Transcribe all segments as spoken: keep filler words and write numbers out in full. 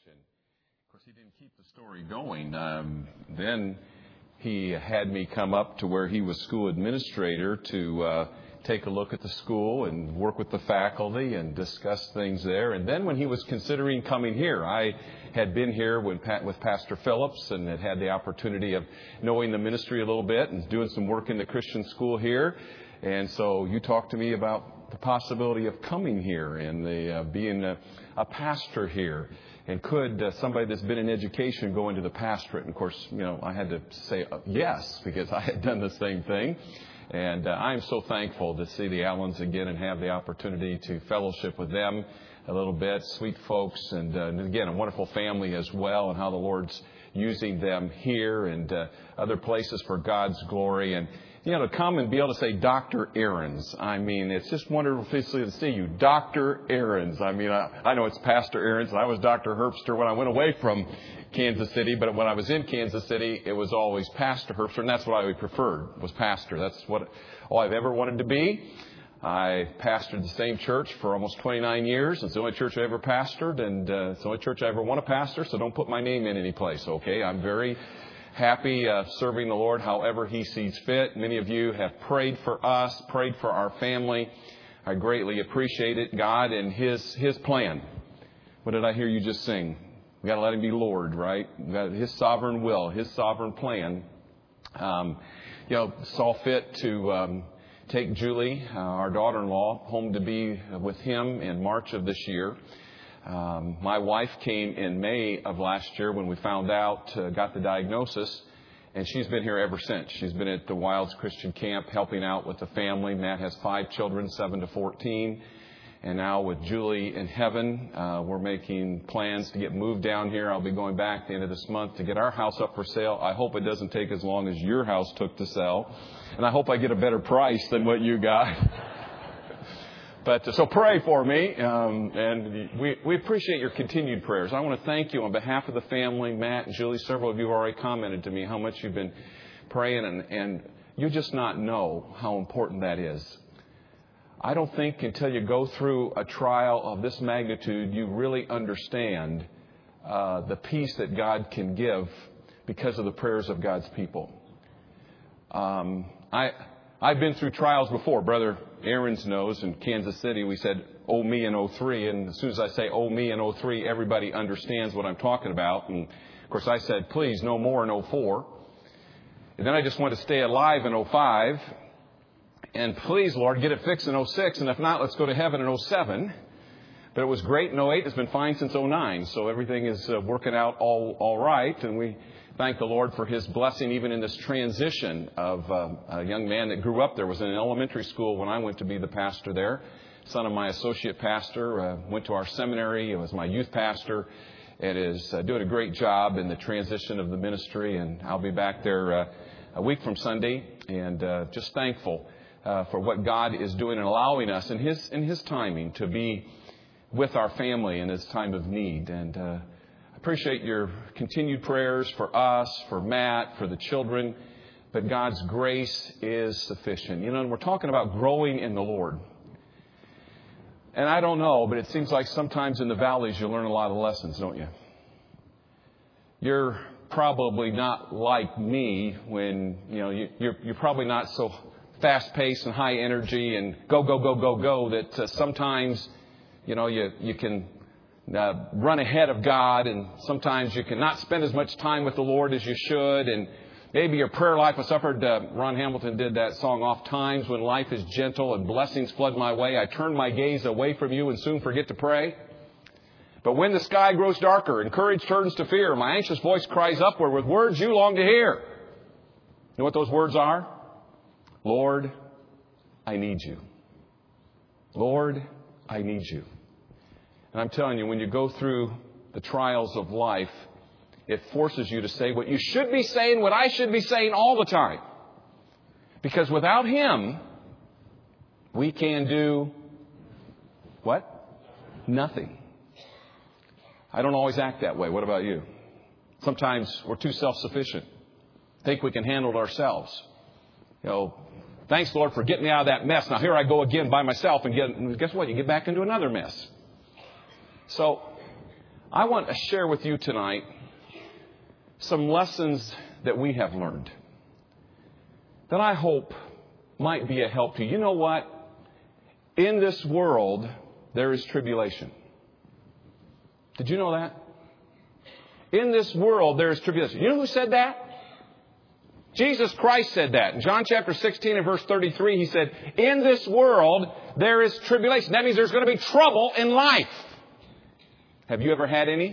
And of course, he didn't keep the story going. Um, then he had me come up to where he was school administrator to uh, take a look at the school and work with the faculty and discuss things there. And then when he was considering coming here, I had been here when, with Pastor Phillips and had had the opportunity of knowing the ministry a little bit and doing some work in the Christian school here. And so you talked to me about the possibility of coming here and the, uh, being a, a pastor here. And could uh, somebody that's been in education go into the pastorate? And of course, you know, I had to say uh, yes, because I had done the same thing. And uh, I'm so thankful to see the Allens again and have the opportunity to fellowship with them a little bit. Sweet folks. And, uh, and again, a wonderful family as well, and how the Lord's using them here and uh, other places for God's glory. And, you know, to come and be able to say Doctor Ahrens. I mean, it's just wonderful to see you. Doctor Ahrens. I mean, I, I know it's Pastor Ahrens, and I was Doctor Herbster when I went away from Kansas City. But when I was in Kansas City, it was always Pastor Herbster, and that's what I preferred, was pastor. That's what all I've ever wanted to be. I pastored the same church for almost twenty-nine years. It's the only church I ever pastored, and uh, it's the only church I ever want to pastor, so don't put my name in any place, okay? I'm very happy uh, serving the Lord however He sees fit. Many of you have prayed for us, prayed for our family. I greatly appreciate it. God and His His plan. What did I hear you just sing? We got to let Him be Lord, right? We got His sovereign will, His sovereign plan. Um, you know, saw fit to um, take Julie, uh, our daughter-in-law, home to be with Him in March of this year. Um, my wife came in May of last year when we found out, uh, got the diagnosis, and she's been here ever since. She's been at the Wilds Christian Camp helping out with the family. Matt has five children, seven to fourteen. And now with Julie in heaven, uh, we're making plans to get moved down here. I'll be going back at the end of this month to get our house up for sale. I hope it doesn't take as long as your house took to sell. And I hope I get a better price than what you got. But uh, so pray for me, um, and we, we appreciate your continued prayers. I want to thank you on behalf of the family, Matt and Julie. Several of you have already commented to me how much you've been praying, and, and you just not know how important that is. I don't think until you go through a trial of this magnitude, you really understand uh, the peace that God can give because of the prayers of God's people. Um, I... I've been through trials before. Brother Ahrens knows in Kansas City we said, oh me in oh three. And as soon as I say, oh me in oh three, everybody understands what I'm talking about. And of course I said, please, no more in oh four. And then I just want to stay alive in oh five. And please, Lord, get it fixed in oh six. And if not, let's go to heaven in oh seven. But it was great in oh eight. It's been fine since oh nine. So everything is uh, working out all, all right. And we thank the Lord for His blessing even in this transition of uh, a young man that grew up there. Was in an elementary school when I went to be the pastor there. Son of my associate pastor, uh, went to our seminary. He was my youth pastor. And is uh, doing a great job in the transition of the ministry. And I'll be back there uh, a week from Sunday. And uh, just thankful uh, for what God is doing and allowing us in His in His timing to be with our family in this time of need. And uh appreciate your continued prayers for us, for Matt, for the children. But God's grace is sufficient. You know, and we're talking about growing in the Lord. And I don't know, but it seems like sometimes in the valleys you learn a lot of lessons, don't you? You're probably not like me when, you know, you, you're, you're probably not so fast-paced and high energy and go, go, go, go, go that uh, sometimes, you know, you, you can Uh, run ahead of God, and sometimes you cannot spend as much time with the Lord as you should, and maybe your prayer life was suffered. Uh, Ron Hamilton did that song, Oft Times When Life is Gentle and Blessings Flood My Way, I turn my gaze away from you and soon forget to pray. But when the sky grows darker and courage turns to fear, my anxious voice cries upward with words you long to hear. You know what those words are? Lord, I need you. Lord, I need you. And I'm telling you, when you go through the trials of life, it forces you to say what you should be saying, what I should be saying all the time. Because without Him, we can do what? Nothing. I don't always act that way. What about you? Sometimes we're too self-sufficient. Think we can handle it ourselves. You know, thanks, Lord, for getting me out of that mess. Now here I go again by myself, and get, guess what? You get back into another mess. So I want to share with you tonight some lessons that we have learned that I hope might be a help to you. You know what? In this world, there is tribulation. Did you know that? In this world, there is tribulation. You know who said that? Jesus Christ said that. In John chapter sixteen and verse thirty-three, He said, in this world, there is tribulation. That means there's going to be trouble in life. Have you ever had any?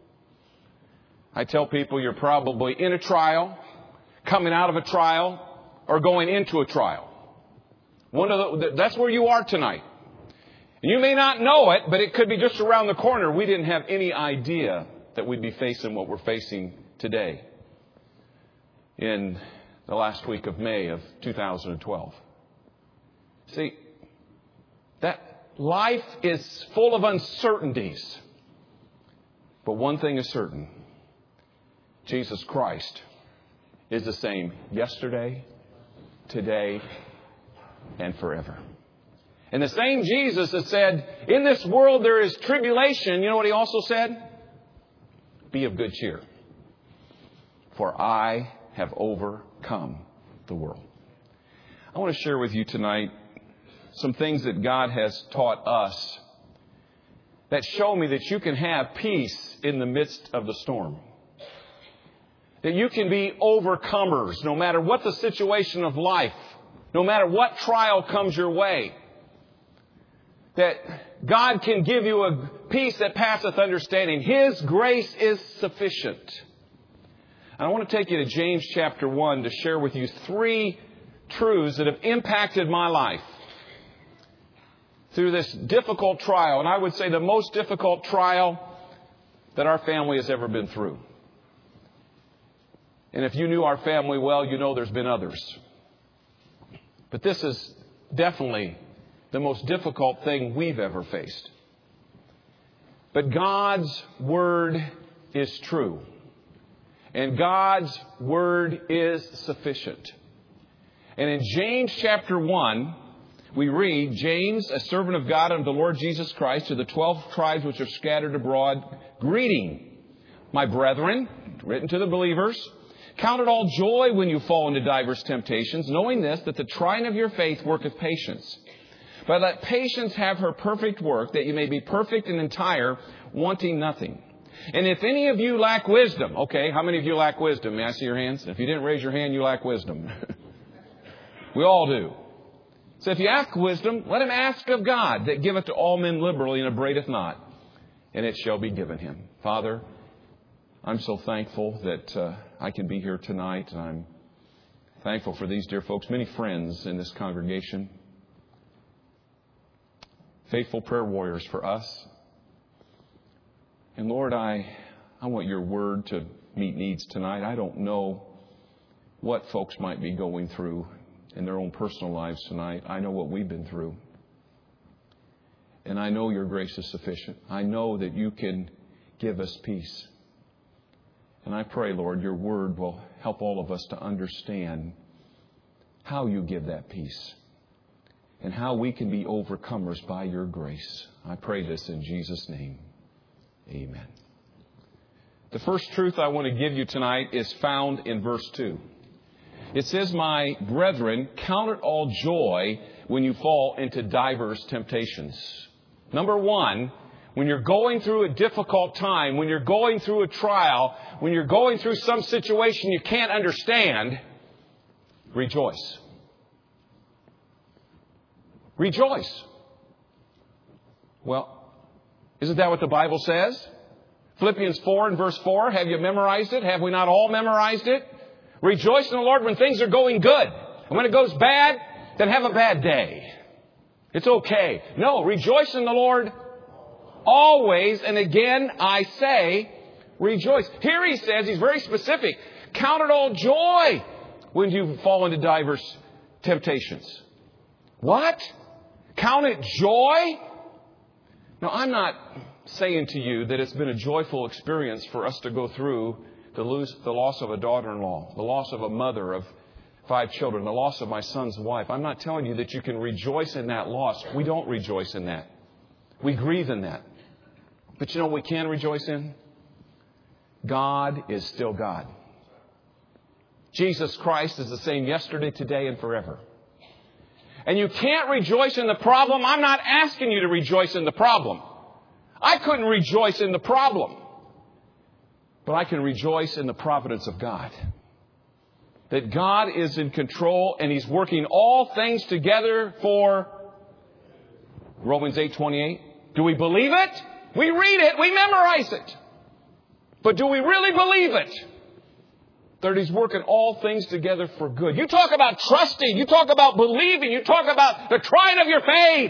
I tell people you're probably in a trial, coming out of a trial, or going into a trial. One of the, that's where you are tonight. And you may not know it, but it could be just around the corner. We didn't have any idea that we'd be facing what we're facing today in the last week of May of two thousand twelve. See, that life is full of uncertainties. But one thing is certain. Jesus Christ is the same yesterday, today, and forever. And the same Jesus that said, in this world there is tribulation, you know what He also said? Be of good cheer, for I have overcome the world. I want to share with you tonight some things that God has taught us that show me that you can have peace in the midst of the storm. That you can be overcomers no matter what the situation of life, no matter what trial comes your way. That God can give you a peace that passeth understanding. His grace is sufficient. And I want to take you to James chapter one to share with you three truths that have impacted my life through this difficult trial. And I would say the most difficult trial that our family has ever been through. And if you knew our family well, you know there's been others. But this is definitely the most difficult thing we've ever faced. But God's Word is true. And God's Word is sufficient. And in James chapter one, we read, James, a servant of God unto the Lord Jesus Christ, to the twelve tribes which are scattered abroad, greeting, my brethren, written to the believers, count it all joy when you fall into divers temptations, knowing this, that the trying of your faith worketh patience. But let patience have her perfect work, that you may be perfect and entire, wanting nothing. And if any of you lack wisdom, okay, how many of you lack wisdom? May I see your hands? If you didn't raise your hand, you lack wisdom. We all do. So if you ask wisdom, let him ask of God, that giveth to all men liberally and upbraideth not, and it shall be given him. Father, I'm so thankful that uh, I can be here tonight. And I'm thankful for these dear folks, many friends in this congregation. Faithful prayer warriors for us. And Lord, I, I want your word to meet needs tonight. I don't know what folks might be going through in their own personal lives tonight. I know what we've been through. And I know your grace is sufficient. I know that you can give us peace. And I pray, Lord, your word will help all of us to understand how you give that peace and how we can be overcomers by your grace. I pray this in Jesus' name. Amen. The first truth I want to give you tonight is found in verse two. It says, my brethren, count it all joy when you fall into divers temptations. Number one, when you're going through a difficult time, when you're going through a trial, when you're going through some situation you can't understand, rejoice. Rejoice. Well, isn't that what the Bible says? Philippians four and verse four, have you memorized it? Have we not all memorized it? Rejoice in the Lord when things are going good. And when it goes bad, then have a bad day. It's okay. No, rejoice in the Lord always. And again, I say, rejoice. Here he says, he's very specific. Count it all joy when you fall into divers temptations. What? Count it joy? Now, I'm not saying to you that it's been a joyful experience for us to go through the, lose, the loss of a daughter-in-law, the loss of a mother of five children, the loss of my son's wife. I'm not telling you that you can rejoice in that loss. We don't rejoice in that. We grieve in that. But you know what we can rejoice in? God is still God. Jesus Christ is the same yesterday, today, and forever. And you can't rejoice in the problem. I'm not asking you to rejoice in the problem. I couldn't rejoice in the problem. But I can rejoice in the providence of God. That God is in control and He's working all things together for Romans eight twenty-eight. Do we believe it? We read it. We memorize it. But do we really believe it? That He's working all things together for good. You talk about trusting. You talk about believing. You talk about the trying of your faith.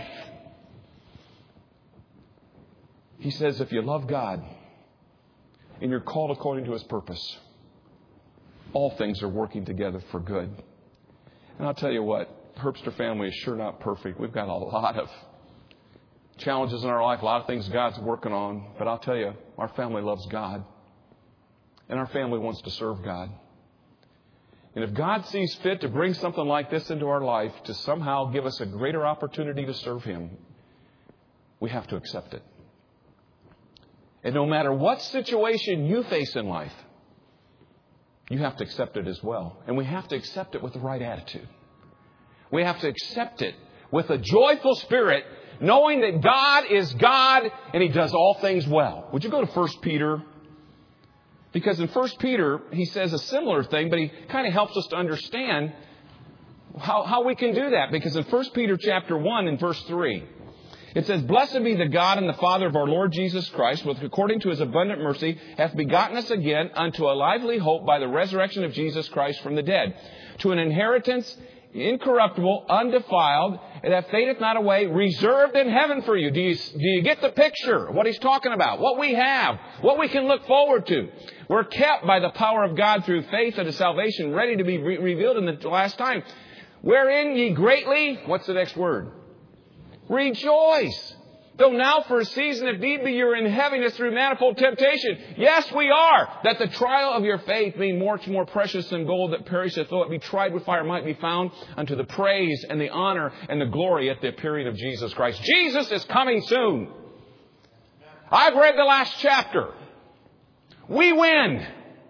He says if you love God and you're called according to His purpose, all things are working together for good. And I'll tell you what, Herbster family is sure not perfect. We've got a lot of challenges in our life, a lot of things God's working on. But I'll tell you, our family loves God. And our family wants to serve God. And if God sees fit to bring something like this into our life to somehow give us a greater opportunity to serve Him, we have to accept it. And no matter what situation you face in life, you have to accept it as well. And we have to accept it with the right attitude. We have to accept it with a joyful spirit, knowing that God is God and He does all things well. Would you go to First Peter? Because in First Peter, he says a similar thing, but he kind of helps us to understand how, how we can do that. Because in First Peter chapter one and verse three, it says, Blessed be the God and the Father of our Lord Jesus Christ, which according to His abundant mercy hath begotten us again unto a lively hope by the resurrection of Jesus Christ from the dead, to an inheritance incorruptible, undefiled, that fadeth not away, reserved in heaven for you. Do you, do you get the picture of what he's talking about? What we have, what we can look forward to. We're kept by the power of God through faith unto salvation, ready to be re- revealed in the last time. Wherein ye greatly, what's the next word? Rejoice. Though now for a season, if need be, you're in heaviness through manifold temptation. Yes, we are. That the trial of your faith, being much more precious than gold that perisheth, though it be tried with fire, might be found unto the praise and the honor and the glory at the appearing of Jesus Christ. Jesus is coming soon. I've read the last chapter. We win.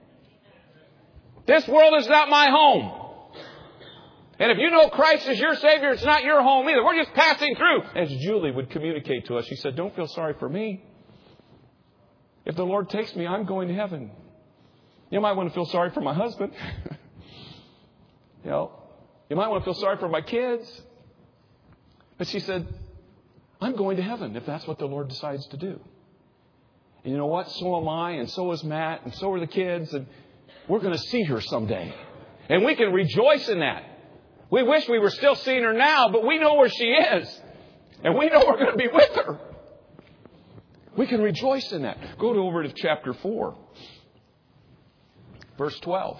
This world is not my home. And if you know Christ is your Savior, it's not your home either. We're just passing through. As Julie would communicate to us, she said, don't feel sorry for me. If the Lord takes me, I'm going to heaven. You might want to feel sorry for my husband. you know, you might want to feel sorry for my kids. But she said, I'm going to heaven if that's what the Lord decides to do. And you know what? So am I, and so is Matt, and so are the kids. And we're going to see her someday. And we can rejoice in that. We wish we were still seeing her now, but we know where she is. And we know we're going to be with her. We can rejoice in that. Go to over to chapter four. Verse twelve.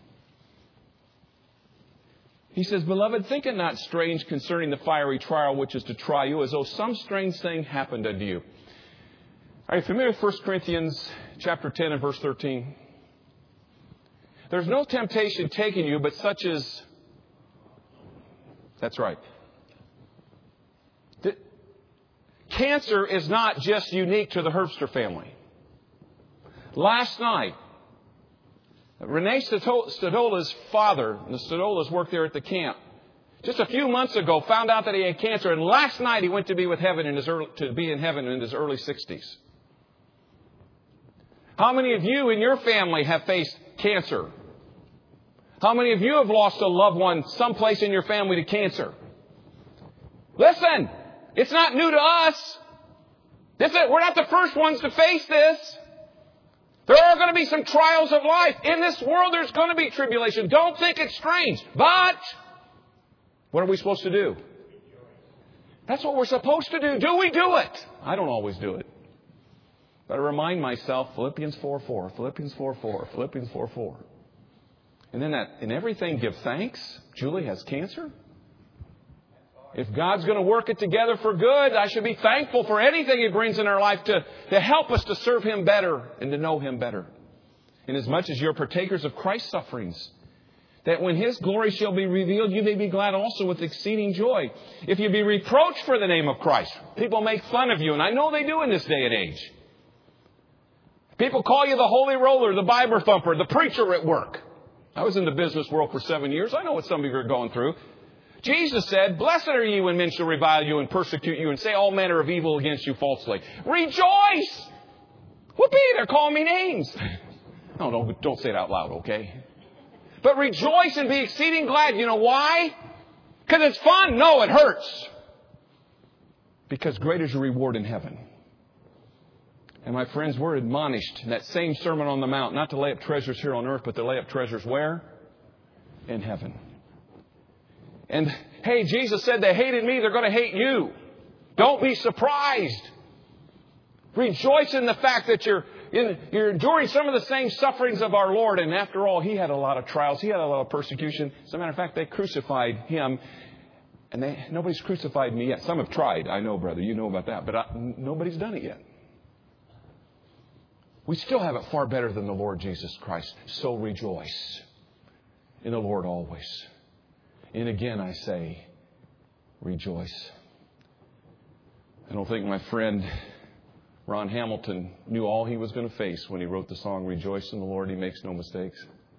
He says, Beloved, think it not strange concerning the fiery trial which is to try you, as though some strange thing happened unto you. Are you familiar with First Corinthians chapter ten and verse thirteen? There's no temptation taken you, but such as... That's right. The cancer is not just unique to the Herbster family. Last night, Renee Stadola's father, the Stadolas worked there at the camp, just a few months ago found out that he had cancer, and last night he went to be with heaven in his early, to be in heaven in his early sixties. How many of you in your family have faced cancer? How many of you have lost a loved one someplace in your family to cancer? Listen, it's not new to us. This is, we're not the first ones to face this. There are going to be some trials of life. In this world, there's going to be tribulation. Don't think it's strange. But what are we supposed to do? That's what we're supposed to do. Do we do it? I don't always do it. But I remind myself, Philippians four four, Philippians four four, Philippians four four. And then that, in everything, give thanks. Julie has cancer. If God's going to work it together for good, I should be thankful for anything He brings in our life to, to help us to serve Him better and to know Him better. Inasmuch as you're partakers of Christ's sufferings, that when His glory shall be revealed, you may be glad also with exceeding joy. If you be reproached for the name of Christ, people make fun of you, and I know they do in this day and age. People call you the holy roller, the Bible thumper, the preacher at work. I was in the business world for seven years. I know what some of you are going through. Jesus said, blessed are you when men shall revile you and persecute you and say all manner of evil against you falsely. Rejoice! Whoopee, they're calling me names. No, don't, don't say it out loud, okay? But rejoice and be exceeding glad. You know why? Because it's fun? No, it hurts. Because great is your reward in heaven. And my friends, we're admonished in that same Sermon on the Mount not to lay up treasures here on earth, but to lay up treasures where? In heaven. And, hey, Jesus said they hated me, they're going to hate you. Don't be surprised. Rejoice in the fact that you're, in, you're enduring some of the same sufferings of our Lord. And after all, He had a lot of trials. He had a lot of persecution. As a matter of fact, they crucified Him. And they, nobody's crucified me yet. Some have tried. I know, brother. You know about that. But I, nobody's done it yet. We still have it far better than the Lord Jesus Christ. So rejoice in the Lord always. And again, I say, rejoice. I don't think my friend Ron Hamilton knew all he was going to face when he wrote the song, Rejoice in the Lord, He Makes No Mistakes.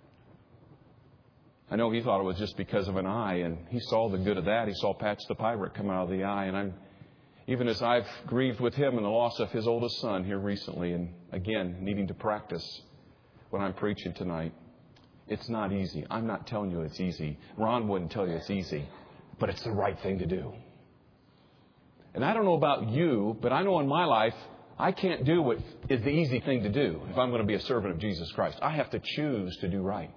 I know he thought it was just because of an eye, and he saw the good of that. He saw Patch the Pirate come out of the eye, and I'm even as I've grieved with him in the loss of his oldest son here recently, and again, needing to practice when I'm preaching tonight. It's not easy. I'm not telling you it's easy. Ron wouldn't tell you it's easy, but it's the right thing to do. And I don't know about you, but I know in my life, I can't do what is the easy thing to do if I'm going to be a servant of Jesus Christ. I have to choose to do right.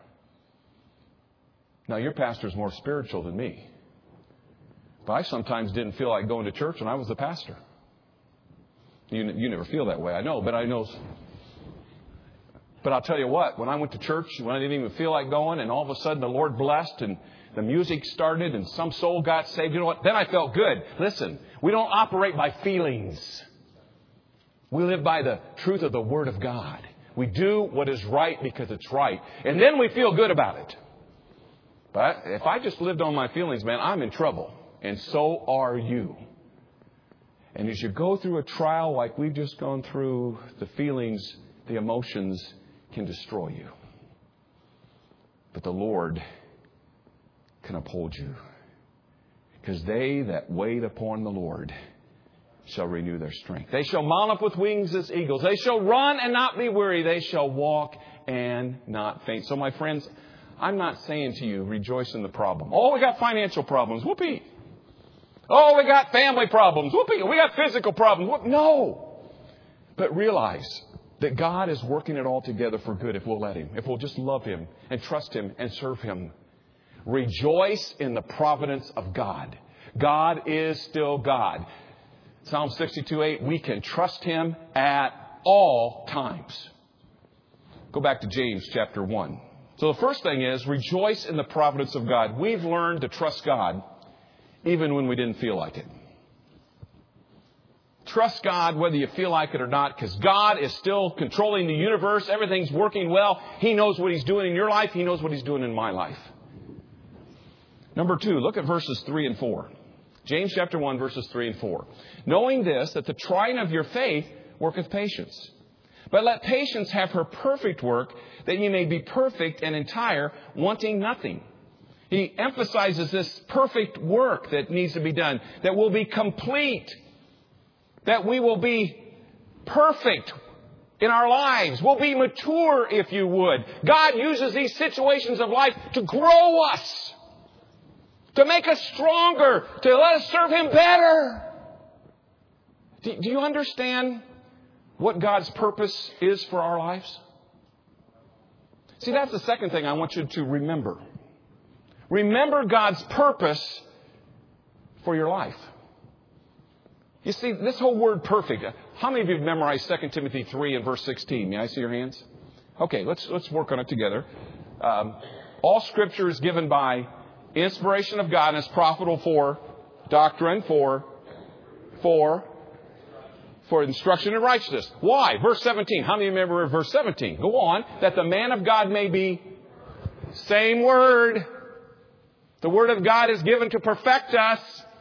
Now, your pastor's more spiritual than me. But I sometimes didn't feel like going to church when I was the pastor. You, you never feel that way, I know, but I know. But I'll tell you what, when I went to church, when I didn't even feel like going, and all of a sudden the Lord blessed, and the music started, and some soul got saved, you know what? Then I felt good. Listen, we don't operate by feelings. We live by the truth of the Word of God. We do what is right because it's right. And then we feel good about it. But if I just lived on my feelings, man, I'm in trouble. And so are you. And as you go through a trial like we've just gone through, the feelings, the emotions can destroy you. But the Lord can uphold you. Because they that wait upon the Lord shall renew their strength. They shall mount up with wings as eagles. They shall run and not be weary. They shall walk and not faint. So my friends, I'm not saying to you, rejoice in the problem. Oh, we got financial problems. Whoopee. Oh, we got family problems. Whoopee. We got physical problems. Whoop. No. But realize that God is working it all together for good if we'll let Him. If we'll just love Him and trust Him and serve Him. Rejoice in the providence of God. God is still God. Psalm sixty-two eight, we can trust Him at all times. Go back to James chapter one. So the first thing is, rejoice in the providence of God. We've learned to trust God even when we didn't feel like it. Trust God whether you feel like it or not, because God is still controlling the universe. Everything's working well. He knows what He's doing in your life. He knows what He's doing in my life. Number two, look at verses three and four. James chapter one, verses three and four. Knowing this, that the trying of your faith worketh patience. But let patience have her perfect work, that ye may be perfect and entire, wanting nothing. He emphasizes this perfect work that needs to be done, that will be complete, that we will be perfect in our lives. We'll be mature, if you would. God uses these situations of life to grow us, to make us stronger, to let us serve Him better. Do, do you understand what God's purpose is for our lives? See, that's the second thing I want you to remember. Remember God's purpose for your life. You see, this whole word perfect. How many of you have memorized Second Timothy three and verse sixteen? May I see your hands? Okay, let's let's work on it together. Um, all Scripture is given by inspiration of God and is profitable for doctrine, for for for instruction in righteousness. Why? Verse seventeen. How many remember verse seventeen? Go on. That the man of God may be, same word. The Word of God is given to perfect us.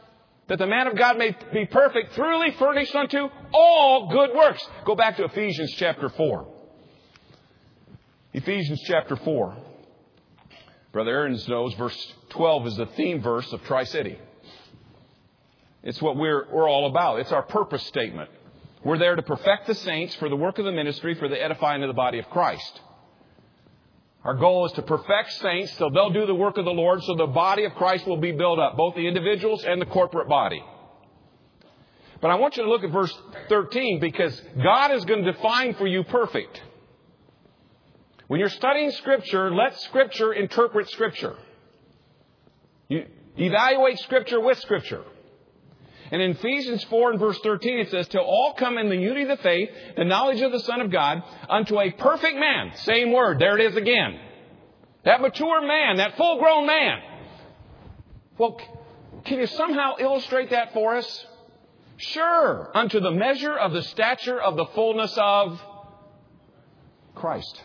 that the man of God may be perfect, thoroughly furnished unto all good works. Go back to Ephesians chapter four. Ephesians chapter four. Brother Aaron's knows verse twelve is the theme verse of Tri-City. It's what we're, we're all about. It's our purpose statement. We're there to perfect the saints for the work of the ministry, for the edifying of the body of Christ. Our goal is to perfect saints so they'll do the work of the Lord, so the body of Christ will be built up, both the individuals and the corporate body. But I want you to look at verse thirteen, because God is going to define for you perfect. When you're studying Scripture, let Scripture interpret Scripture. You evaluate Scripture with Scripture. And in Ephesians four and verse thirteen, it says, till all come in the unity of the faith, the knowledge of the Son of God, unto a perfect man. Same word. There it is again. That mature man, that full-grown man. Well, can you somehow illustrate that for us? Sure. Unto the measure of the stature of the fullness of Christ.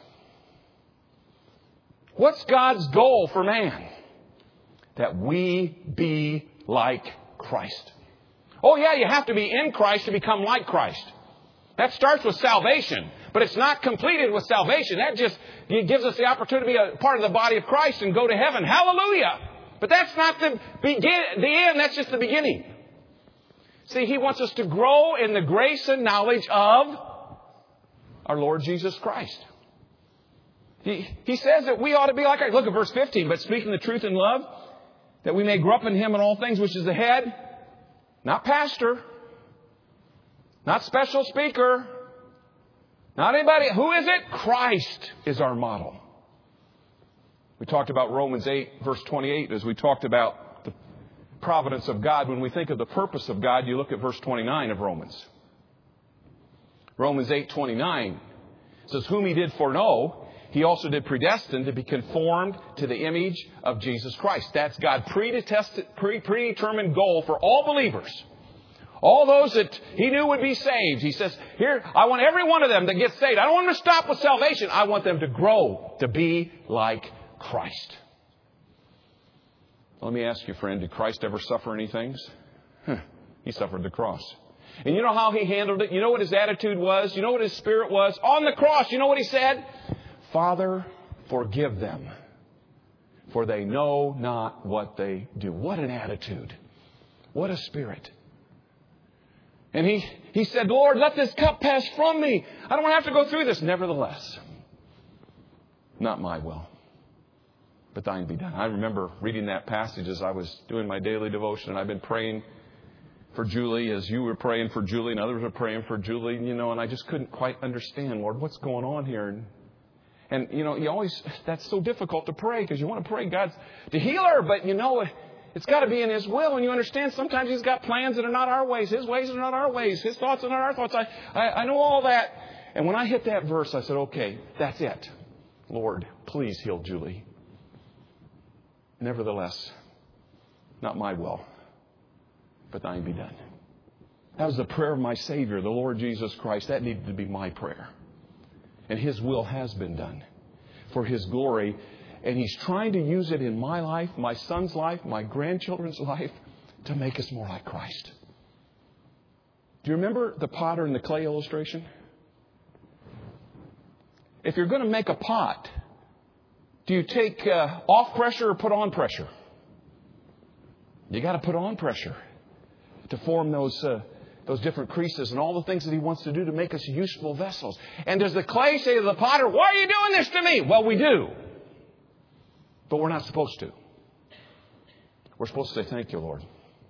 What's God's goal for man? That we be like Christ. Oh yeah, you have to be in Christ to become like Christ. That starts with salvation, but it's not completed with salvation. That just gives us the opportunity to be a part of the body of Christ and go to heaven. Hallelujah! But that's not the begin, the end. That's just the beginning. See, He wants us to grow in the grace and knowledge of our Lord Jesus Christ. He, he says that we ought to be like Christ. Look at verse fifteen. But speaking the truth in love, that we may grow up in Him in all things, which is the head. Not pastor. Not special speaker. Not anybody. Who is it? Christ is our model. We talked about Romans eight, verse twenty-eight, as we talked about the providence of God. When we think of the purpose of God, you look at verse twenty-nine of Romans. Romans eight, twenty-nine says, whom He did foreknow, He also did predestine to be conformed to the image of Jesus Christ. That's God's predetermined goal for all believers. All those that He knew would be saved. He says, here, I want every one of them that gets saved. I don't want them to stop with salvation. I want them to grow to be like Christ. Let me ask you, friend, did Christ ever suffer any things? Huh. He suffered the cross. And you know how He handled it? You know what His attitude was? You know what His spirit was? On the cross, you know what He said? Father, forgive them, for they know not what they do. What an attitude. What a spirit. And he, he said, Lord, let this cup pass from me. I don't want to have to go through this. Nevertheless, not my will, but thine be done. I remember reading that passage as I was doing my daily devotion, and I've been praying for Julie as you were praying for Julie and others were praying for Julie, you know, and I just couldn't quite understand, Lord, what's going on here? And, and you know, you always, that's so difficult to pray because you want to pray God's to heal her, but you know, it's got to be in His will. And you understand sometimes He's got plans that are not our ways. His ways are not our ways. His thoughts are not our thoughts. I, I, I know all that. And when I hit that verse, I said, okay, that's it. Lord, please heal Julie. Nevertheless, not my will, but thine be done. That was the prayer of my Savior, the Lord Jesus Christ. That needed to be my prayer. And His will has been done for His glory. And He's trying to use it in my life, my son's life, my grandchildren's life, to make us more like Christ. Do you remember the potter and the clay illustration? If you're going to make a pot, do you take uh, off pressure or put on pressure? You got to put on pressure to form those uh, those different creases and all the things that He wants to do to make us useful vessels. And does the clay say to the potter, why are you doing this to me? Well, we do. But we're not supposed to. We're supposed to say, thank you, Lord,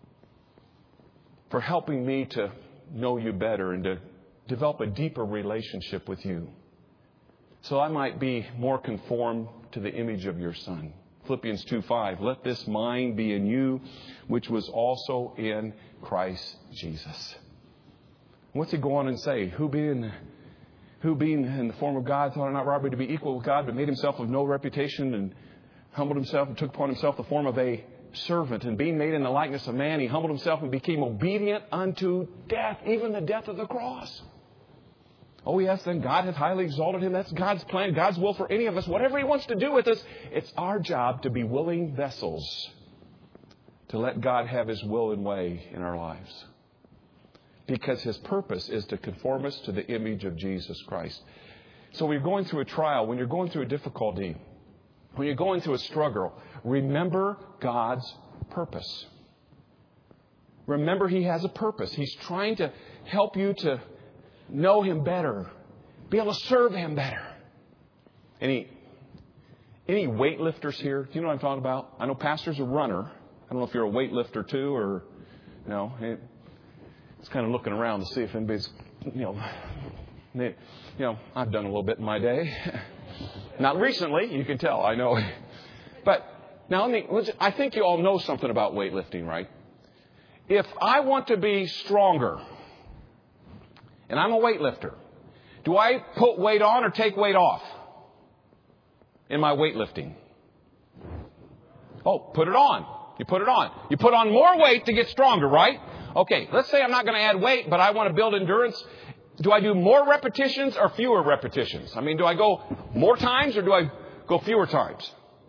for helping me to know You better and to develop a deeper relationship with You, so I might be more conformed to the image of Your Son. Philippians two five, let this mind be in you, which was also in Christ Jesus. What's he go on and say? Who being, who being in the form of God thought it not robbery to be equal with God, but made himself of no reputation and humbled himself and took upon himself the form of a servant. And being made in the likeness of man, he humbled himself and became obedient unto death, even the death of the cross. Oh yes, then God hath highly exalted him. That's God's plan, God's will for any of us. Whatever He wants to do with us, it's our job to be willing vessels to let God have His will and way in our lives. Because His purpose is to conform us to the image of Jesus Christ. So when you're going through a trial, when you're going through a difficulty, when you're going through a struggle, remember God's purpose. Remember He has a purpose. He's trying to help you to know Him better, be able to serve Him better. Any, any weightlifters here? Do you know what I'm talking about? I know Pastor's a runner. I don't know if you're a weightlifter too, or, you know, it's kind of looking around to see if anybody's, you know, they, you know, I've done a little bit in my day. Not recently, you can tell, I know. But now let me, I think you all know something about weightlifting, right? If I want to be stronger, and I'm a weightlifter, do I put weight on or take weight off in my weightlifting? Oh, put it on. You put it on. You put on more weight to get stronger, right? Okay, let's say I'm not going to add weight, but I want to build endurance. Do I do more repetitions or fewer repetitions? I mean, do I go more times or do I go fewer times?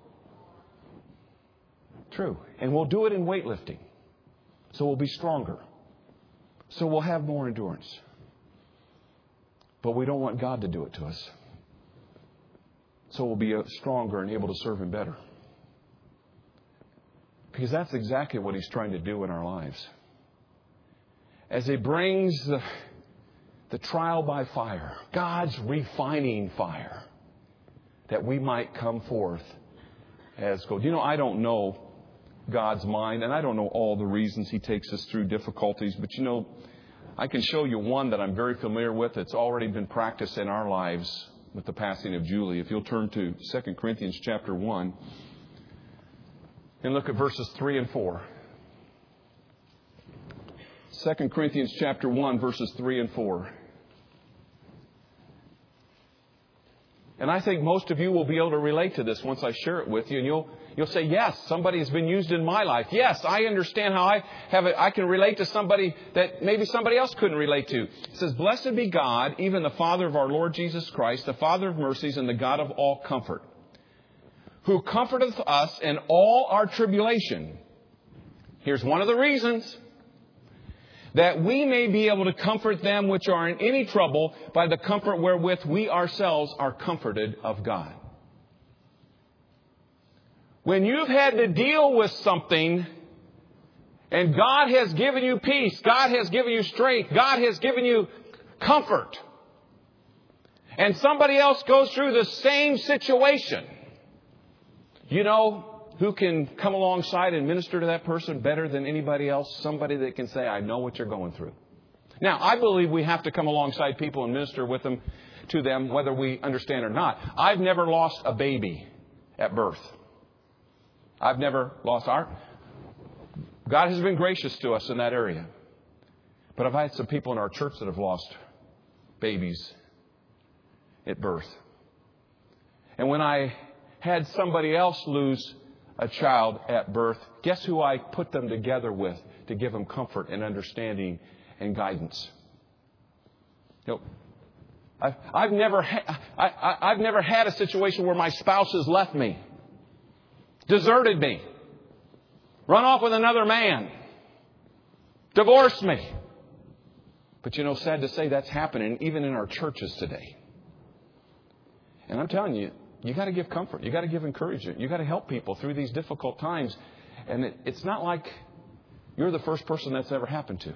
True. And we'll do it in weightlifting. So we'll be stronger. So we'll have more endurance. But we don't want God to do it to us. So we'll be stronger and able to serve Him better. Because that's exactly what He's trying to do in our lives. As He brings the, the trial by fire, God's refining fire, that we might come forth as gold. You know, I don't know God's mind, and I don't know all the reasons He takes us through difficulties, but you know, I can show you one that I'm very familiar with. It's already been practiced in our lives with the passing of Julie. If you'll turn to Second Corinthians chapter one and look at verses three and four. Second Corinthians chapter one, verses three and four. And I think most of you will be able to relate to this once I share it with you. And you'll you'll say, yes, somebody has been used in my life. Yes, I understand how I have it. I can relate to somebody that maybe somebody else couldn't relate to. It says, blessed be God, even the Father of our Lord Jesus Christ, the Father of mercies and the God of all comfort, who comforteth us in all our tribulation. Here's one of the reasons. That we may be able to comfort them which are in any trouble by the comfort wherewith we ourselves are comforted of God. When you've had to deal with something and God has given you peace, God has given you strength, God has given you comfort, and somebody else goes through the same situation, you know who can come alongside and minister to that person better than anybody else? Somebody that can say, I know what you're going through. Now, I believe we have to come alongside people and minister with them, to them, whether we understand or not. I've never lost a baby at birth. I've never lost our... God has been gracious to us in that area. But I've had some people in our church that have lost babies at birth. And when I had somebody else lose a child at birth, guess who I put them together with to give them comfort and understanding and guidance? You know, I've, I've never ha- I, I, I've never had a situation where my spouse has left me, deserted me, run off with another man, divorced me. But you know, sad to say, that's happening even in our churches today. And I'm telling you, you got to give comfort. You got to give encouragement. You got to help people through these difficult times. And it, it's not like you're the first person that's ever happened to.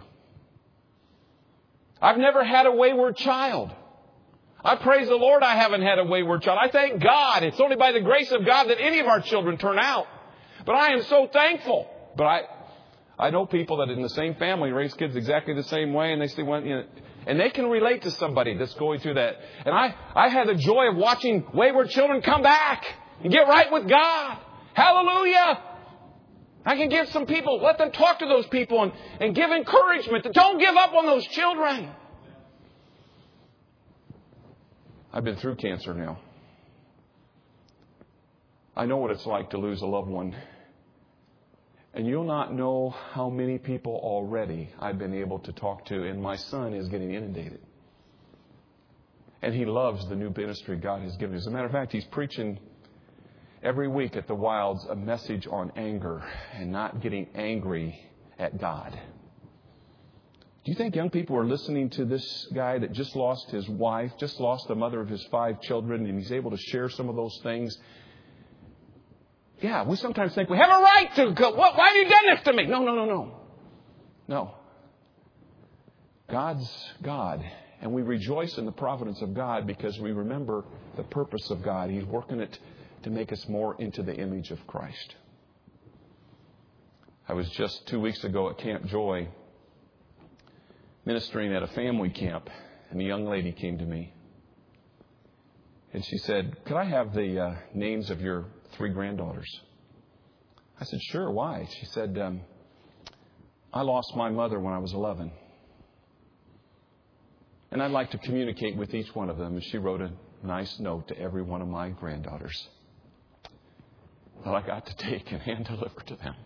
I've never had a wayward child. I praise the Lord I haven't had a wayward child. I thank God. It's only by the grace of God that any of our children turn out. But I am so thankful. But I I know people that in the same family raise kids exactly the same way. And they say, well, you know, and they can relate to somebody that's going through that. And I, I had the joy of watching wayward children come back and get right with God. Hallelujah. I can give some people, let them talk to those people and, and give encouragement. Don't give up on those children. I've been through cancer now. I know what it's like to lose a loved one. And you'll not know how many people already I've been able to talk to, and my son is getting inundated. And he loves the new ministry God has given. As a matter of fact, he's preaching every week at the Wilds a message on anger and not getting angry at God. Do you think young people are listening to this guy that just lost his wife, just lost the mother of his five children, and he's able to share some of those things? Yeah, we sometimes think we have a right to go. What, why have you done this to me? No, no, no, no. No. God's God. And we rejoice in the providence of God because we remember the purpose of God. He's working it to make us more into the image of Christ. I was just two weeks ago at Camp Joy ministering at a family camp, and a young lady came to me. And she said, "Could I have the uh, names of your three granddaughters?" I said, "Sure, why?" She said, um, "I lost my mother when I was eleven. And I'd like to communicate with each one of them." And she wrote a nice note to every one of my granddaughters that I got to take and hand deliver to them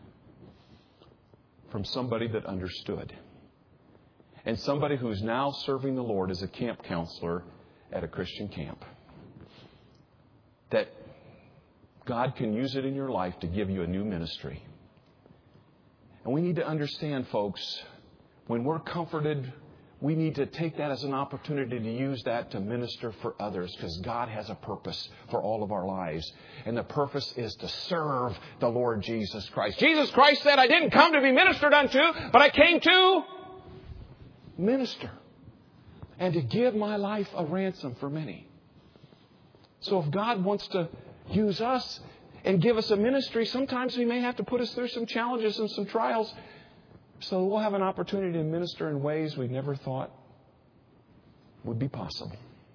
from somebody that understood. And somebody who's now serving the Lord as a camp counselor at a Christian camp. That God can use it in your life to give you a new ministry. And we need to understand, folks, when we're comforted, we need to take that as an opportunity to use that to minister for others, because God has a purpose for all of our lives. And the purpose is to serve the Lord Jesus Christ. Jesus Christ said, "I didn't come to be ministered unto, but I came to minister and to give my life a ransom for many." So if God wants to use us and give us a ministry, sometimes He may have to put us through some challenges and some trials, so we'll have an opportunity to minister in ways we never thought would be possible.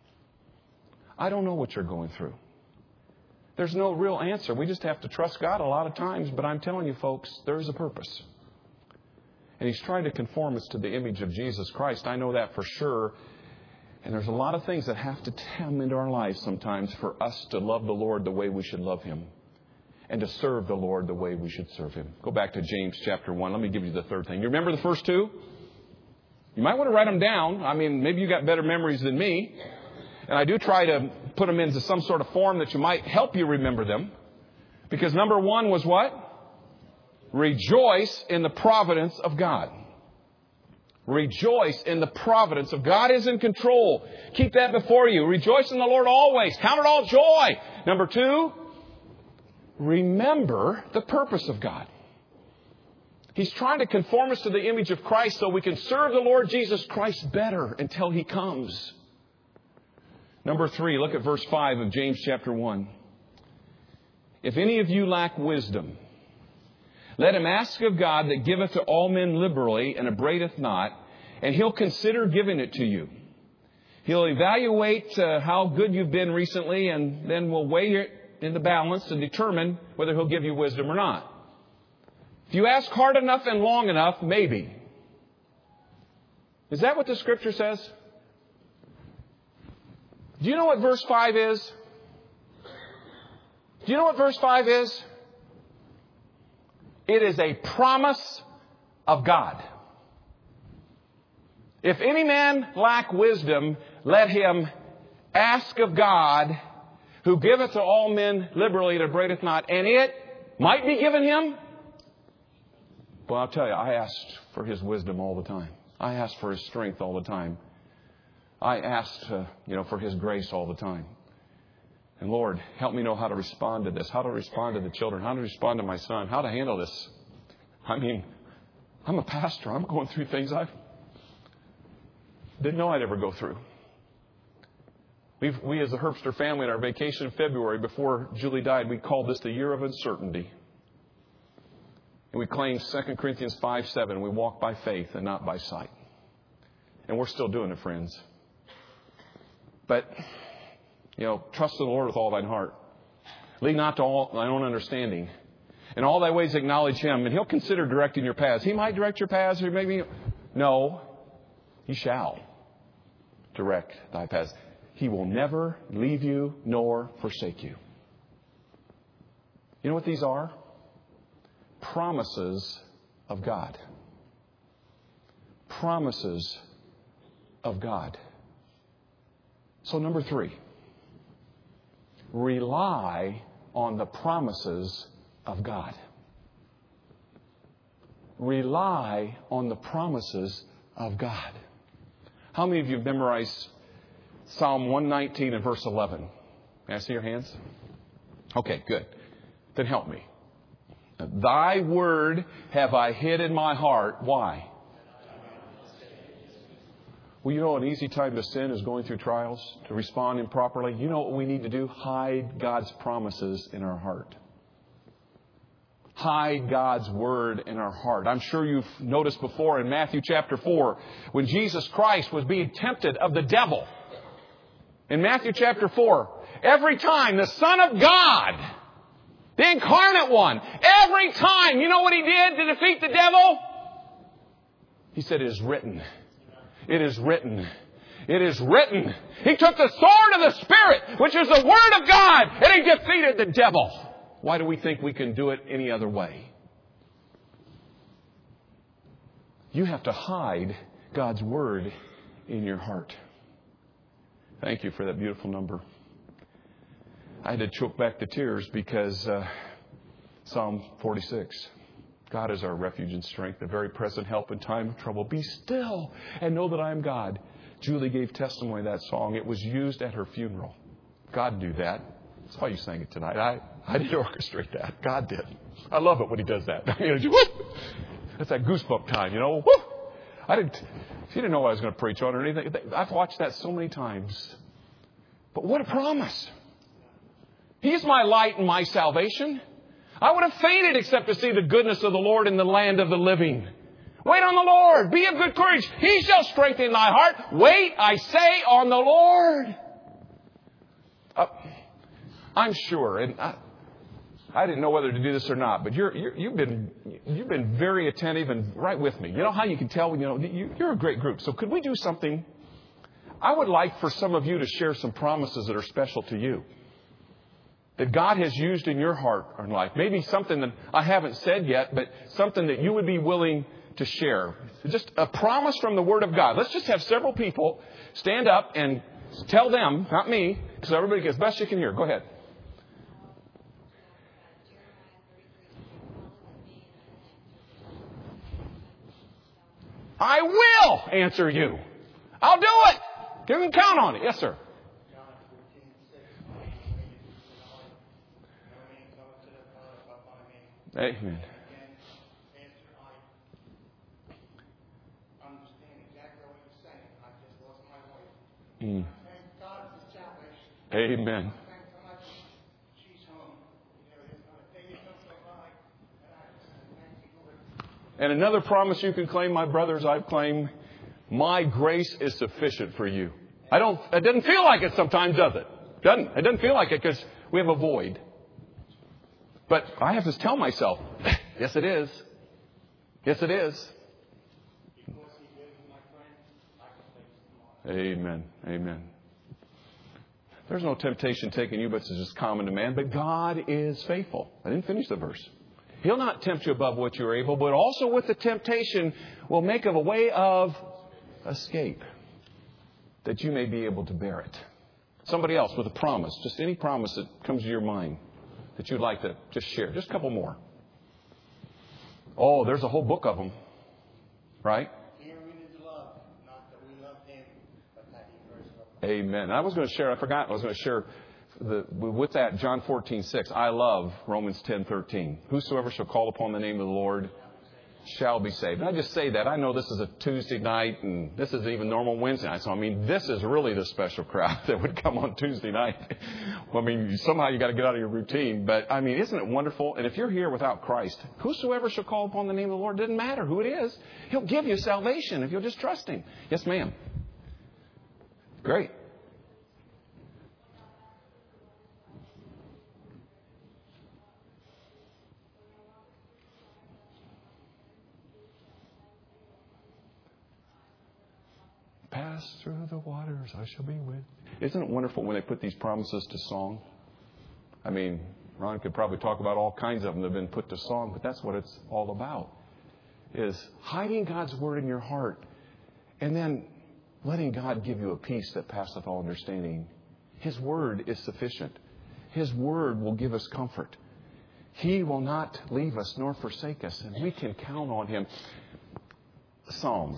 I don't know what you're going through. There's no real answer. We just have to trust God a lot of times. But I'm telling you, folks, there is a purpose. And He's trying to conform us to the image of Jesus Christ. I know that for sure. And there's a lot of things that have to come into our lives sometimes for us to love the Lord the way we should love Him. And to serve the Lord the way we should serve Him. Go back to James chapter one. Let me give you the third thing. You remember the first two? You might want to write them down. I mean, maybe you got better memories than me. And I do try to put them into some sort of form that you might help you remember them. Because number one was what? Rejoice in the providence of God. Rejoice in the providence of God. God is in control. Keep that before you. Rejoice in the Lord always. Count it all joy. Number two, remember the purpose of God. He's trying to conform us to the image of Christ so we can serve the Lord Jesus Christ better until He comes. Number three, look at verse five of James chapter one. If any of you lack wisdom, let him ask of God that giveth to all men liberally and upbraideth not, and He'll consider giving it to you. He'll evaluate uh, how good you've been recently, and then will weigh it in the balance to determine whether He'll give you wisdom or not. If you ask hard enough and long enough, maybe. Is that what the Scripture says? Do you know what verse five is? Do you know what verse five is? It is a promise of God. If any man lack wisdom, let him ask of God, who giveth to all men liberally and upbraideth not, and it might be given him. Well, I'll tell you, I asked for His wisdom all the time. I asked for His strength all the time. I asked, uh, you know, for His grace all the time. And Lord, help me know how to respond to this, how to respond to the children, how to respond to my son, how to handle this. I mean, I'm a pastor. I'm going through things I didn't know I'd ever go through. We've, we as a Herbster family in our vacation in February, before Julie died, we called this the year of uncertainty. And we claimed Second Corinthians five seven. We walk by faith and not by sight. And we're still doing it, friends. But, you know, trust in the Lord with all thine heart. Lean not to all thine own understanding. In all thy ways acknowledge Him, and He'll consider directing your paths. He might direct your paths, or maybe... No, He shall direct thy paths. He will never leave you nor forsake you. You know what these are? Promises of God. Promises of God. So number three, rely on the promises of God. Rely on the promises of God. How many of you have memorized Psalm one nineteen and verse eleven? May I see your hands? Okay, good. Then help me. Thy word have I hid in my heart. Why? Well, you know, an easy time to sin is going through trials, to respond improperly. You know what we need to do? Hide God's promises in our heart. Hide God's word in our heart. I'm sure you've noticed before in Matthew chapter four, when Jesus Christ was being tempted of the devil. In Matthew chapter four, every time the Son of God, the incarnate one, every time, you know what he did to defeat the devil? He said, it is written. It is written. It is written. He took the sword of the Spirit, which is the Word of God, and he defeated the devil. Why do we think we can do it any other way? You have to hide God's Word in your heart. Thank you for that beautiful number. I had to choke back the tears because uh, Psalm forty-six. God is our refuge and strength, a very present help in time of trouble. Be still and know that I am God. Julie gave testimony of that song. It was used at her funeral. God knew that. That's why you sang it tonight. I, I didn't orchestrate that. God did. I love it when He does that. You know, just, whoop! That's that goosebump time, you know. Whoop! I didn't. She didn't know what I was going to preach on or anything. I've watched that so many times. But what a promise! He's my light and my salvation. I would have fainted except to see the goodness of the Lord in the land of the living. Wait on the Lord. Be of good courage. He shall strengthen thy heart. Wait, I say, on the Lord. Uh, I'm sure, and I, I didn't know whether to do this or not, but you're, you're, you've been you've been very attentive and right with me. You know how you can tell? You know, you, you're a great group. So could we do something? I would like for some of you to share some promises that are special to you, that God has used in your heart or life. Maybe something that I haven't said yet, but something that you would be willing to share. Just a promise from the Word of God. Let's just have several people stand up and tell them, not me, so everybody, as best you can hear. Go ahead. I will answer you. I'll do it. You can count on it. Yes, sir. Amen. Mm. Amen. And another promise you can claim, my brothers, I've claimed, my grace is sufficient for you. I don't, it doesn't feel like it sometimes, does it? Doesn't. It doesn't feel like it because we have a void. But I have to tell myself, yes, it is. Yes, it is. Amen. Amen. There's no temptation taking you, but it's just common to man. But God is faithful. I didn't finish the verse. He'll not tempt you above what you're able, but also with the temptation will make of a way of escape, that you may be able to bear it. Somebody else with a promise, just any promise that comes to your mind that you'd like to just share. Just a couple more. Oh, there's a whole book of them. Right? Amen. I was going to share, I forgot, I was going to share the, with that John fourteen six. I love Romans ten thirteen. Whosoever shall call upon the name of the Lord shall be saved. And I just say that. I know this is a Tuesday night and this is even normal Wednesday night. So, I mean, this is really the special crowd that would come on Tuesday night. Well, I mean, somehow you got to get out of your routine. But, I mean, isn't it wonderful? And if you're here without Christ, whosoever shall call upon the name of the Lord, it doesn't matter who it is. He'll give you salvation if you'll just trust Him. Yes, ma'am. Great. Pass through the waters, I shall be with. Isn't it wonderful when they put these promises to song? I mean, Ron could probably talk about all kinds of them that have been put to song, but that's what it's all about, is hiding God's Word in your heart and then letting God give you a peace that passeth all understanding. His Word is sufficient. His Word will give us comfort. He will not leave us nor forsake us, and we can count on Him. Psalms.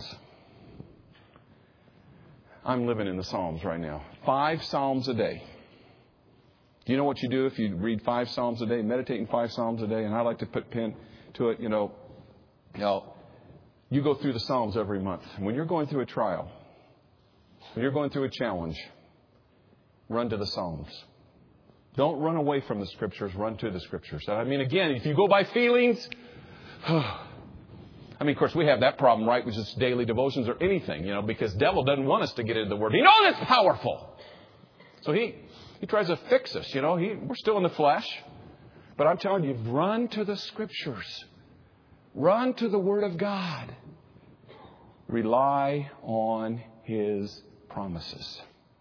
I'm living in the Psalms right now. Five Psalms a day. Do you know what you do if you read five Psalms a day, meditate in five Psalms a day? And I like to put pen to it, you know, you know, you go through the Psalms every month. When you're going through a trial, when you're going through a challenge, run to the Psalms. Don't run away from the Scriptures. Run to the Scriptures. I mean, again, if you go by feelings, I mean, of course, we have that problem, right, with just daily devotions or anything, you know, because the devil doesn't want us to get into the Word. He knows it's powerful. So he, he tries to fix us, you know. He, we're still in the flesh. But I'm telling you, run to the Scriptures. Run to the Word of God. Rely on His promises.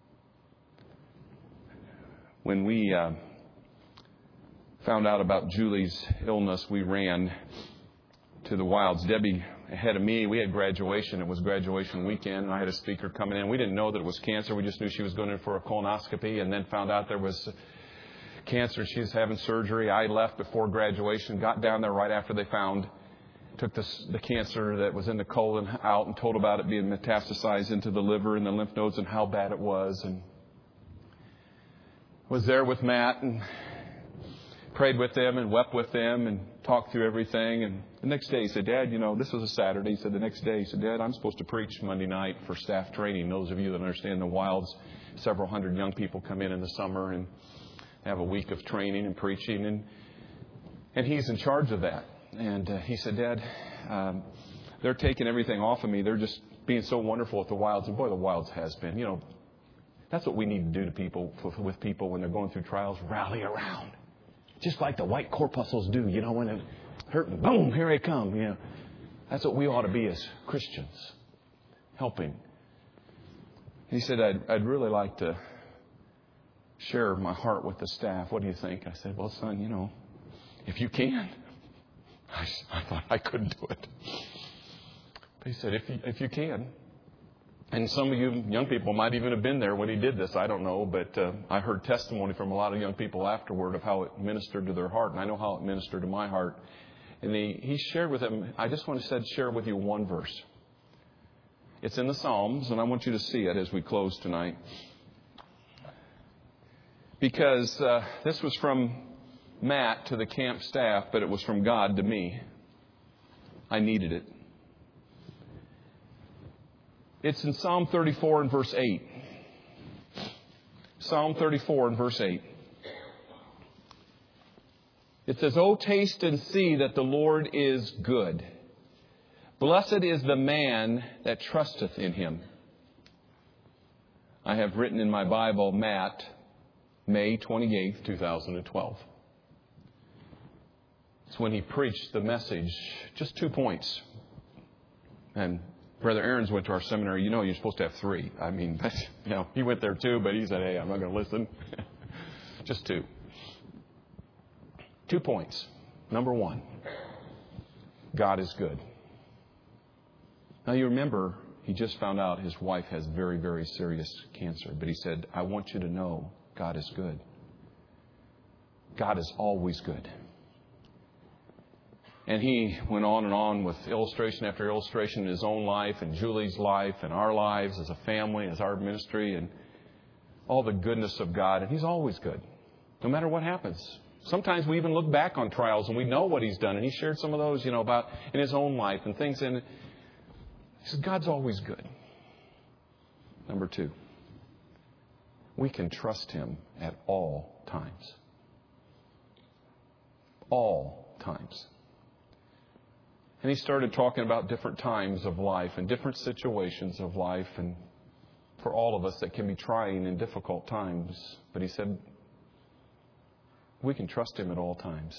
When we uh, found out about Julie's illness, we ran to the wilds. Debbie ahead of me, we had graduation. It was graduation weekend, and I had a speaker coming in. We didn't know that it was cancer. We just knew she was going in for a colonoscopy, and then found out there was cancer. She was having surgery. I left before graduation, got down there right after they found, took the, the cancer that was in the colon out and told about it being metastasized into the liver and the lymph nodes and how bad it was. And was there with Matt and prayed with them and wept with them and talked through everything. And the next day he said, Dad, you know, this was a Saturday. He said the next day, he said, Dad, I'm supposed to preach Monday night for staff training. Those of you that understand the wilds, several hundred young people come in in the summer and have a week of training and preaching. And and he's in charge of that. And uh, he said, Dad, um, they're taking everything off of me. They're just being so wonderful at the wilds. And boy, the wilds has been, you know, that's what we need to do to people, with people when they're going through trials. Rally around. Just like the white corpuscles do, you know, when it hurt, boom, here they come. You know, that's what we ought to be as Christians, helping. He said, I'd, I'd really like to share my heart with the staff. What do you think? I said, well, son, you know, if you can. I, I thought I couldn't do it. But he said, if you, if you can. And some of you young people might even have been there when he did this. I don't know. But uh, I heard testimony from a lot of young people afterward of how it ministered to their heart. And I know how it ministered to my heart. And he, he shared with them, I just want to said, share with you one verse. It's in the Psalms, and I want you to see it as we close tonight. Because uh, this was from Matt to the camp staff, but it was from God to me. I needed it. It's in Psalm thirty-four and verse eight. Psalm thirty-four and verse eight. It says, O taste and see that the Lord is good. Blessed is the man that trusteth in Him. I have written in my Bible, Matt, May twenty-eighth, twenty twelve. It's when he preached the message, just two points. And Brother Aarons went to our seminary. You know, you're supposed to have three. I mean, that's, you know, he went there too, but he said, hey, I'm not going to listen. Just two. Two points. Number one, God is good. Now, you remember, he just found out his wife has very, very serious cancer. But he said, I want you to know God is good. God is always good. And he went on and on with illustration after illustration in his own life and Julie's life and our lives as a family, as our ministry, and all the goodness of God. And He's always good, no matter what happens. Sometimes we even look back on trials and we know what He's done. And He shared some of those, you know, about in His own life and things. And He said, God's always good. Number two, we can trust Him at all times. All times. And he started talking about different times of life and different situations of life, and for all of us that can be trying and difficult times. But he said, we can trust Him at all times.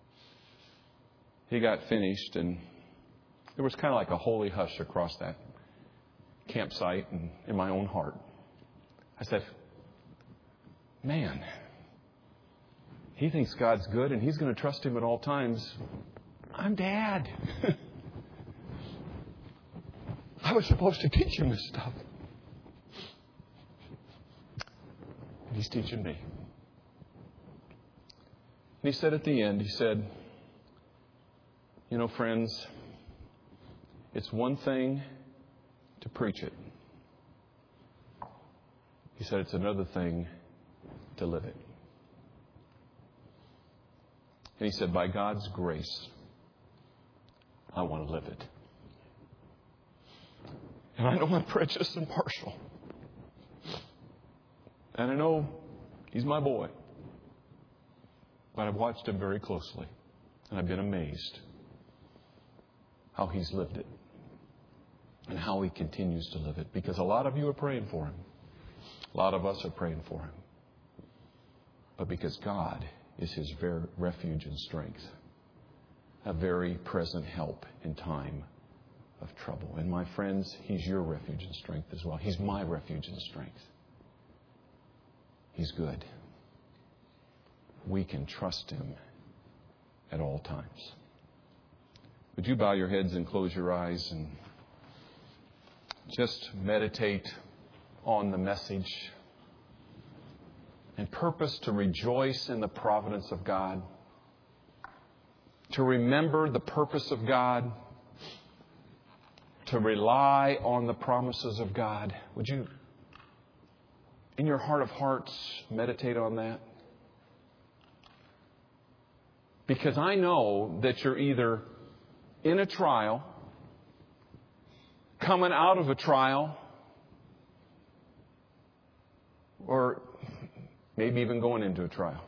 He got finished, and there was kind of like a holy hush across that campsite and in my own heart. I said, man, he thinks God's good and he's going to trust Him at all times. I'm Dad. I was supposed to teach him this stuff. And he's teaching me. he said at the end, he said, you know, friends, it's one thing to preach it. He said it's another thing to live it. And he said, by God's grace, I want to live it. And I know I'm prejudiced and partial. And I know he's my boy. But I've watched him very closely. And I've been amazed how he's lived it. And how he continues to live it. Because a lot of you are praying for him. A lot of us are praying for him. But because God is his very refuge and strength. A very present help in time of trouble. And my friends, he's your refuge and strength as well. He's my refuge and strength. He's good. We can trust him at all times. Would you bow your heads and close your eyes and just meditate on the message and purpose to rejoice in the providence of God, to remember the purpose of God, to rely on the promises of God. Would you, in your heart of hearts, meditate on that? Because I know that you're either in a trial, coming out of a trial, or maybe even going into a trial.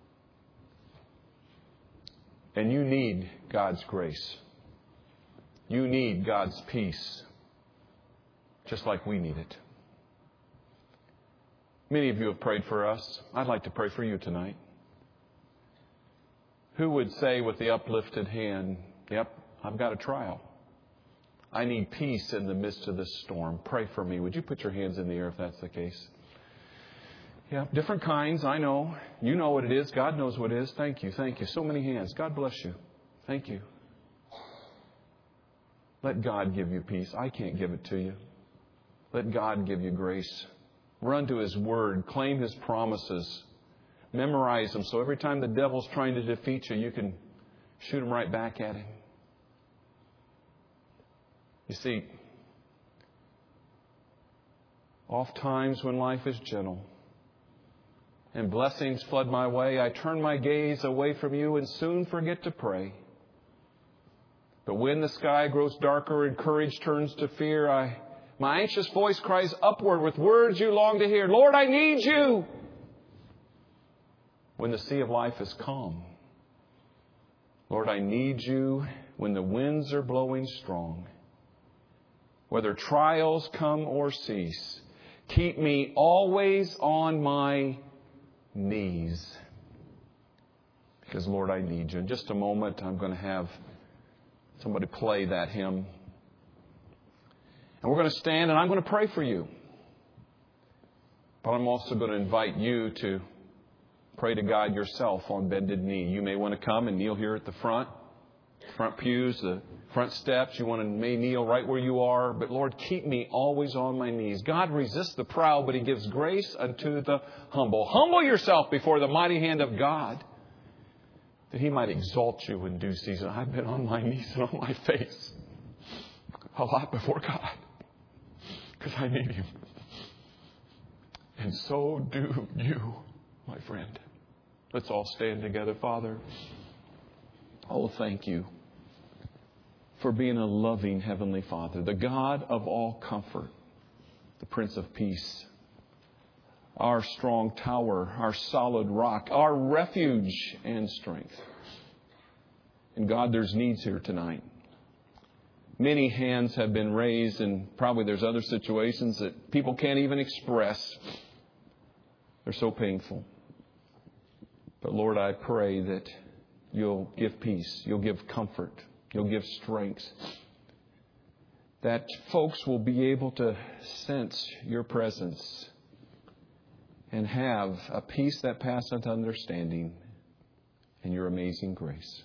And you need God's grace. You need God's peace, just like we need it. Many of you have prayed for us. I'd like to pray for you tonight. Who would say with the uplifted hand, yep, I've got a trial. I need peace in the midst of this storm. Pray for me. Would you put your hands in the air if that's the case? Yeah, different kinds, I know. You know what it is. God knows what it is. Thank you, thank you. So many hands. God bless you. Thank you. Let God give you peace. I can't give it to you. Let God give you grace. Run to His Word. Claim His promises. Memorize them so every time the devil's trying to defeat you, you can shoot him right back at him. You see, oft times when life is gentle and blessings flood my way, I turn my gaze away from you and soon forget to pray. But when the sky grows darker and courage turns to fear, I, my anxious voice cries upward with words you long to hear. Lord, I need you. When the sea of life is calm, Lord, I need you when the winds are blowing strong. Whether trials come or cease, keep me always on my knees. Because, Lord, I need you. In just a moment, I'm going to have somebody play that hymn. And we're going to stand and I'm going to pray for you. But I'm also going to invite you to pray to God yourself on bended knee. You may want to come and kneel here at the front, front pews, the front steps. You want to may kneel right where you are. But Lord, keep me always on my knees. God resists the proud, but He gives grace unto the humble. Humble yourself before the mighty hand of God, that He might exalt you in due season. I've been on my knees and on my face a lot before God because I need Him. And so do you, my friend. Let's all stand together, Father. Oh, thank you for being a loving Heavenly Father, the God of all comfort, the Prince of Peace, our strong tower, our solid rock, our refuge and strength. And God, there's needs here tonight. Many hands have been raised, and probably there's other situations that people can't even express. They're so painful. But Lord, I pray that you'll give peace, you'll give comfort, you'll give strength, that folks will be able to sense your presence and have a peace that passeth understanding and your amazing grace.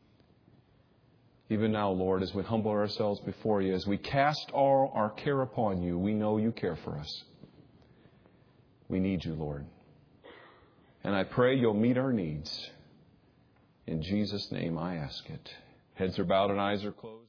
Even now, Lord, as we humble ourselves before you, as we cast all our care upon you, we know you care for us. We need you, Lord. And I pray you'll meet our needs. In Jesus' name I ask it. Heads are bowed and eyes are closed.